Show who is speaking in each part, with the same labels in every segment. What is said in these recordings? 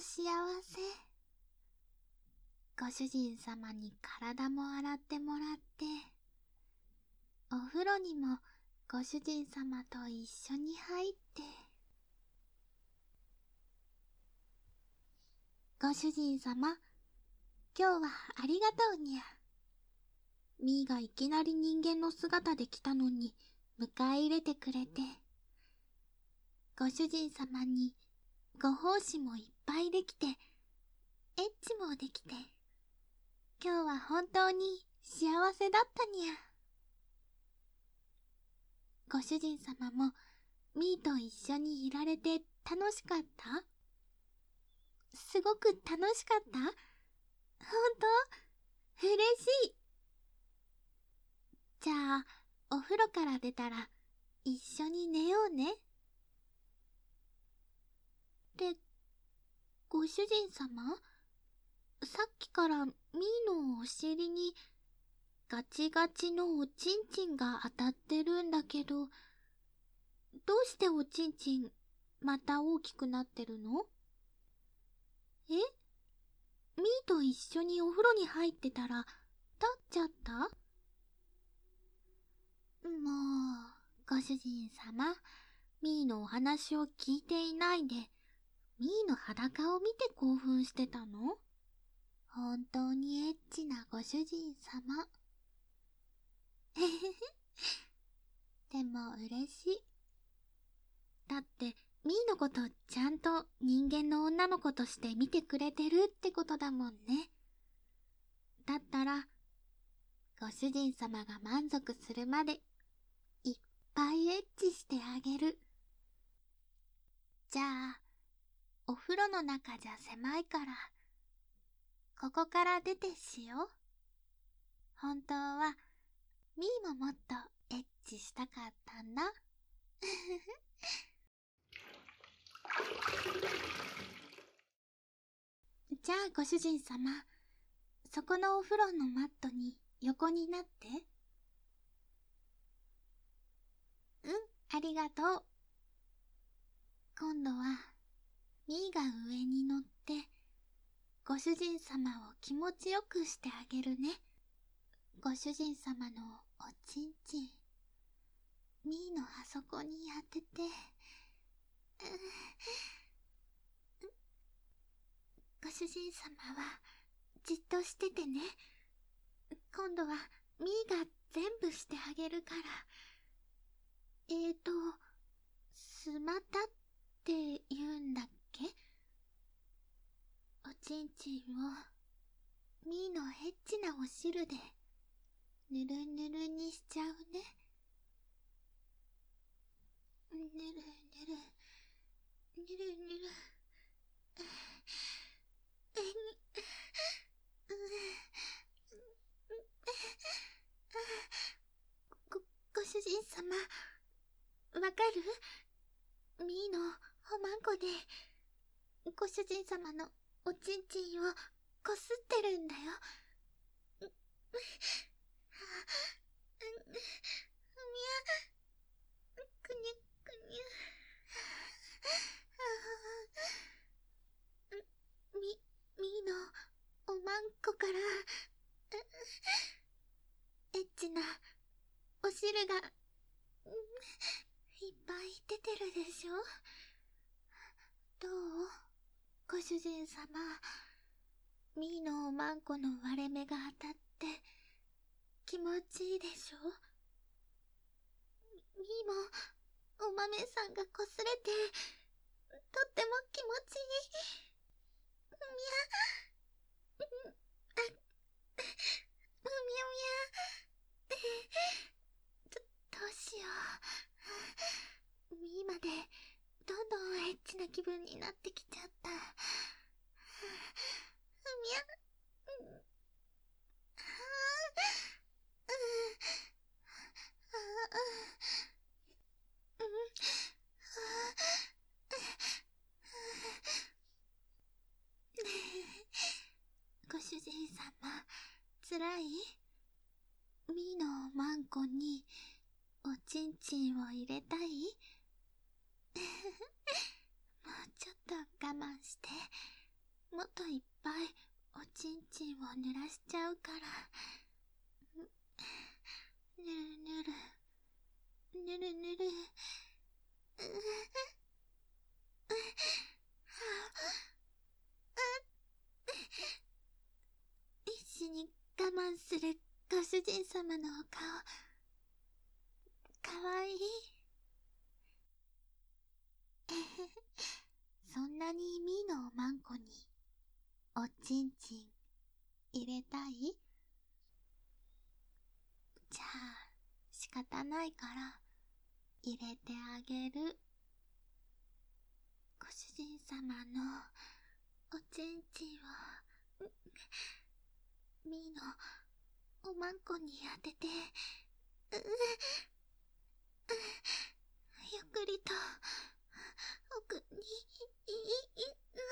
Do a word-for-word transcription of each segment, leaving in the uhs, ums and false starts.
Speaker 1: 幸せ。ご主人様に体も洗ってもらって、お風呂にもご主人様と一緒に入って。ご主人様、今日はありがとうにゃ。みーがいきなり人間の姿で来たのに迎え入れてくれて、ご主人様にご奉仕もいっぱいできて、エッチもできて、今日は本当に幸せだったにゃ。ご主人様もみーと一緒にいられて楽しかった？すごく楽しかった？ほんと？嬉しい。じゃあ、お風呂から出たら一緒に寝ようね。で、ご主人様？さっきからみーのお尻にガチガチのおちんちんが当たってるんだけど、どうしておちんちんまた大きくなってるの？え？みーと一緒にお風呂に入ってたら立っちゃった？もう、ご主人様、みーのお話を聞いていないで、みーの裸を見て興奮してたの？本当にエッチなご主人様。へへへ。でも嬉しい。だって、みーのことちゃんと人間の女の子として見てくれてるってことだもんね。だったら、ご主人様が満足するまで、いっぱいエッチしてあげる。じゃあ、お風呂の中じゃ狭いから、ここから出てしよう。本当は、みーももっとエッチしたかったんだ。じゃあご主人様、そこのお風呂のマットに横になって。うん、ありがとう。今度は、みーが上に乗って、ご主人様を気持ちよくしてあげるね。ご主人様のおちんちん、みーのあそこに当てて、ご主人様はじっとしててね。今度はみーが全部してあげるから。えーと、すまたって言うんだっけ？おちんちんをみーのエッチなお汁でぬるぬるにしちゃうね。ぬるぬる、ぬるぬる。ご、ご主人様、わかる？みーのおまんこで、ご主人様のおちんちんをこすってるんだよ。みゃ、くにゅくにゅ。み、みーのおまんこから、エッチなお汁が、いっぱい出てるでしょ？どう？ご主人様、みーのおまんこの割れ目が当たって気持ちいいでしょ？みーもお豆さんがこすれてとっても気持ちいい。みゃ、あ、みゃみゃ。ど、どうしよう。みーまでどんどんエッチな気分になってきちゃった。みゃ、ご主人様、つらい？みーのおまんこにおちんちんを入れたい？もうちょっと我慢して。 もっといっぱいおちんちんを濡らしちゃうから。ぬるぬる。ぬるぬる。必死に我慢するご主人様のお顔、かわいい。そんなにミーのおまんこにおちんちん入れたい？じゃあ仕方ないから入れてあげる。ご主人様のおちんちんをミーのおまんこに当てて、ゆっくりと奥にいいい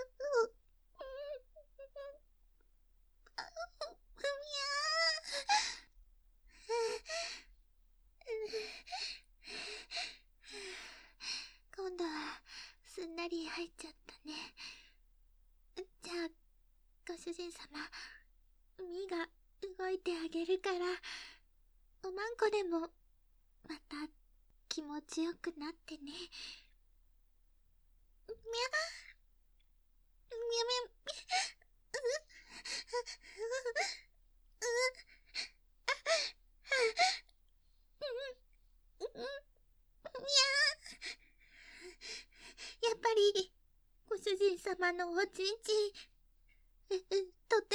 Speaker 1: 今度はすんなり入っちゃったね。じゃあご主人様、ミーが動いてあげるから、おまんこでもまた気持ちよくなってね。みゃみゃみゃやっぱりご主人様のおちんちん、とっても気持ちいいよ。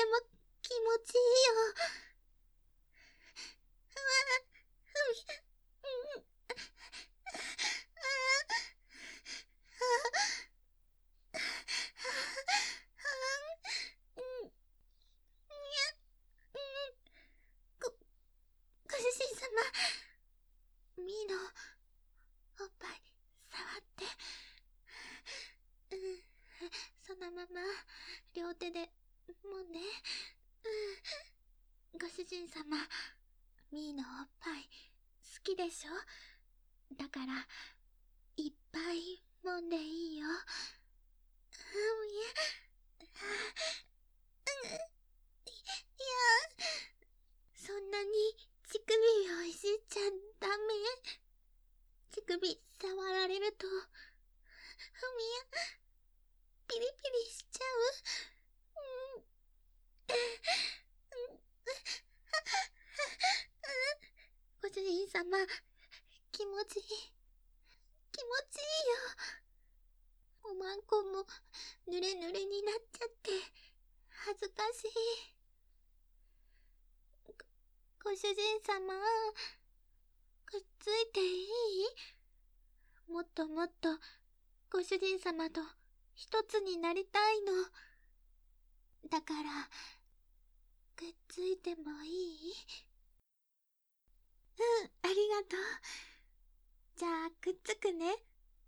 Speaker 1: ご、ご主人様、ミーのおっぱい触って、うん、そのまま両手で揉んで、うん、ご主人様、ミーのおっぱい好きでしょ？だからいっぱい揉んでいいよ。そんなに乳首をいじっちゃダメ。乳首触られると、ふみや、ピリピリしちゃう。うん。ご主人様、気持ちいい。気持ちいいよ。おまんこも濡れ濡れになっちゃって、恥ずかしい。ご主人様、くっついていい？もっともっとご主人様と一つになりたいの。だから、くっついてもいい？うん、ありがとう。じゃあ、くっつくね。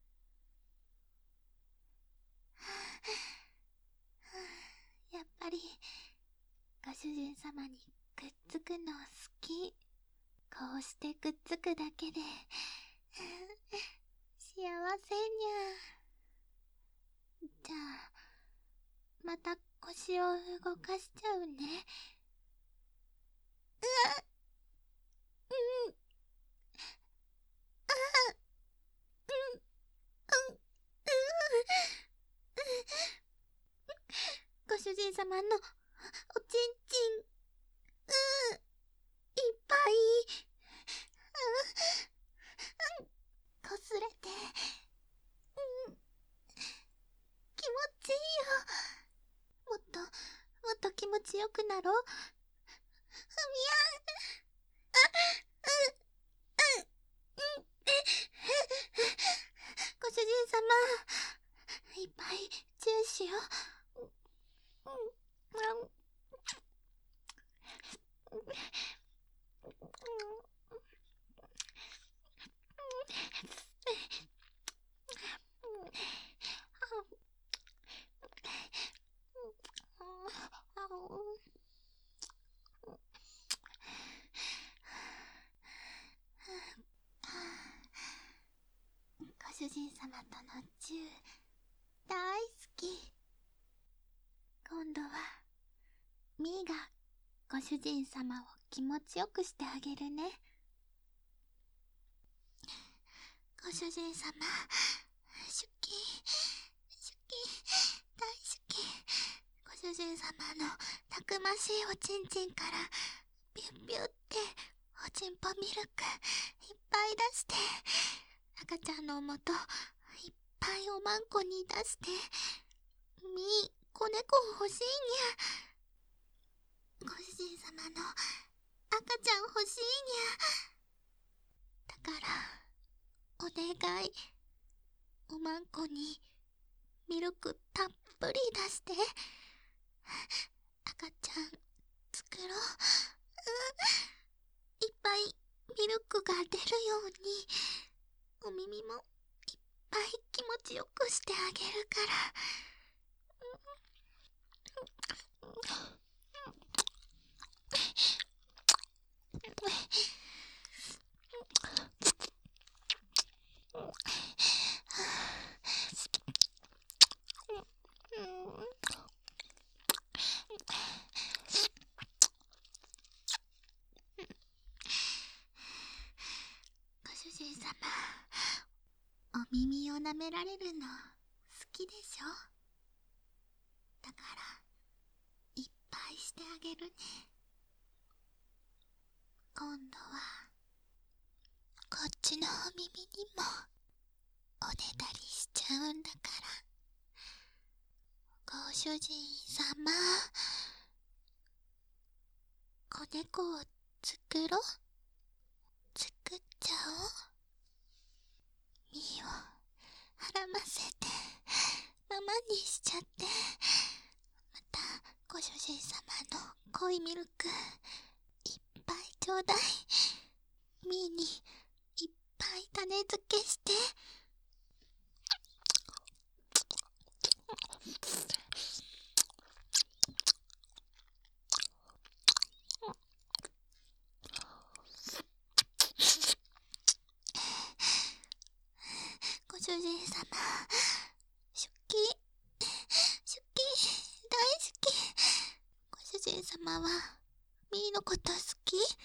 Speaker 1: やっぱり、ご主人様にくっつくの好き。こうしてくっつくだけで、幸せにゃ。じゃあ、また腰を動かしちゃうね。うわっ、うん、あ、うん、うん、うん。ご主人様のおちんちん、うん、いっぱい、うん、こすれて、うん、気持ちいいよ。もっと、もっと気持ちよくなろう。ふみや、あ、うん、うん、うん。ご主人様、いっぱいチューしよう。うん、うん、ご主人様とのチュー大好き。こみーがご主人様を気持ちよくしてあげるね。ご主人様、出勤、出勤、大好き。ご主人様のたくましいおちんちんからビュッビュっておちんぽミルクいっぱい出して、赤ちゃんのおもといっぱいおまんこに出して、みー、子猫欲しいにゃ。ご主人様の赤ちゃん欲しいにゃ。だからお願い、おまんこにミルクたっぷり出して、赤ちゃん作ろう。うん、いっぱいミルクが出るように、お耳もいっぱい気持ちよくしてあげるから。ご主人様、お耳を舐められるの好きでしょ？だからいっぱいしてあげるね。今度はこっちのお耳にもおねだりしちゃうんだから。ご主人様、子猫を作ろう。作っちゃおう。みーをはらませてママにしちゃって、またご主人様の濃いミルクいっぱいちょうだい。みーにいっぱい種付けして。ご主人様、出勤、出勤、大好き。ご主人様はみーのこと好き？好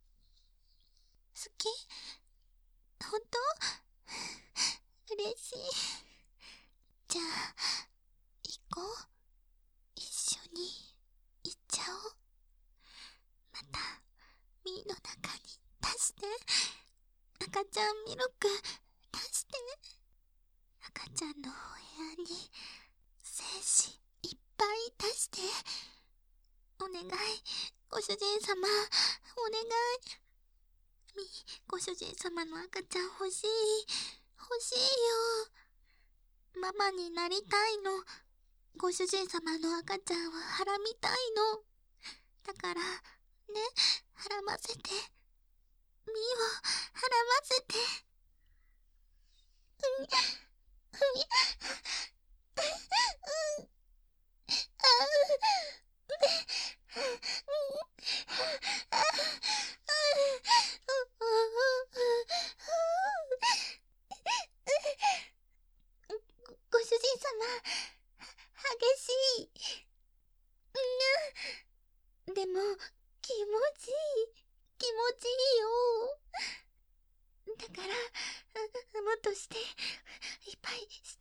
Speaker 1: き？ほんと？嬉しい。じゃあ行こう。一緒に行っちゃおう。またみーの中に出して。赤ちゃんミルク出して。赤ちゃんのお部屋に精子いっぱい出して。お願い、ご主人様、お願い。み、ご主人様の赤ちゃん欲しい、欲しいよ。ママになりたいの。ご主人様の赤ちゃんははらみたいの。だからね、はらませて。みーをはらませて。うん、うん、うん、ああ、ご主人様、激しい。うん、でも気持ちいい、気持ちいいよ。だからもっとして、いっぱいして。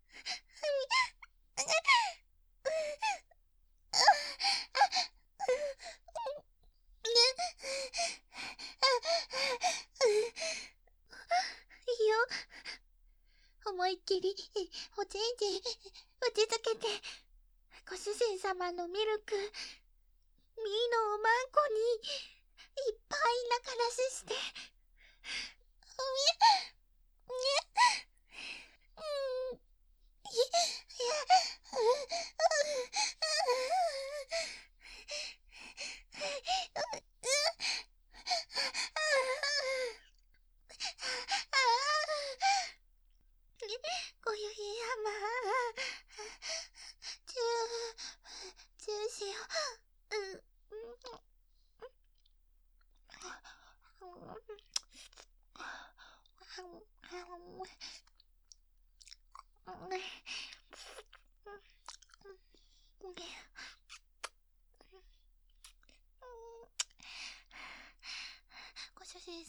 Speaker 1: いいよ、思いっきりおちんちん打ちつけて。ご主人様のミルク、みーのおまんこにいっぱい中出しして。ご主人様、チュー、チューしよう。うん。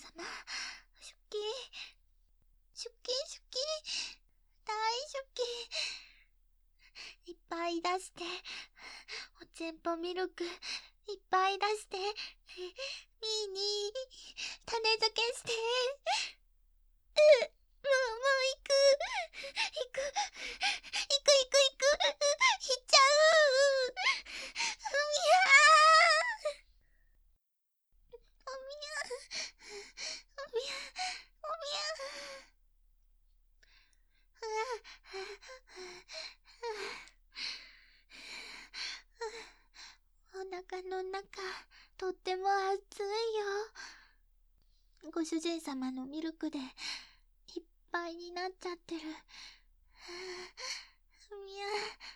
Speaker 1: 様、出勤、出勤出勤、大出勤。いっぱい出して、おちんぽミルク、いっぱい出して、ミーに種付けして、う、もう、もう行く、行く、行く行く行く、行っちゃう。おみやー、おみや、おみや、おみや。お腹の中、とっても熱いよ。ご主人様のミルクでいっぱいになっちゃってる。みや、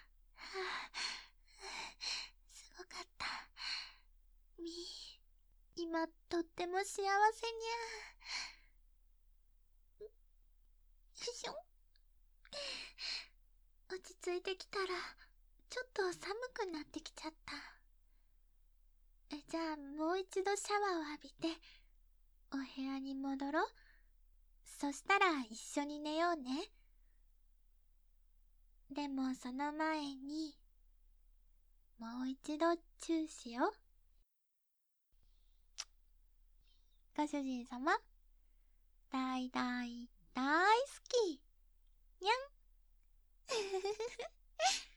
Speaker 1: すごかった。み、今とっても幸せにゃ。よいしょ。落ち着いてきたら、ちょっと寒くなってきちゃった。え、じゃあもう一度シャワーを浴びて、お部屋に戻ろう。そしたら一緒に寝ようね。でもその前に、もう一度チューしよう。ご主人様、大大大好き。にゃん。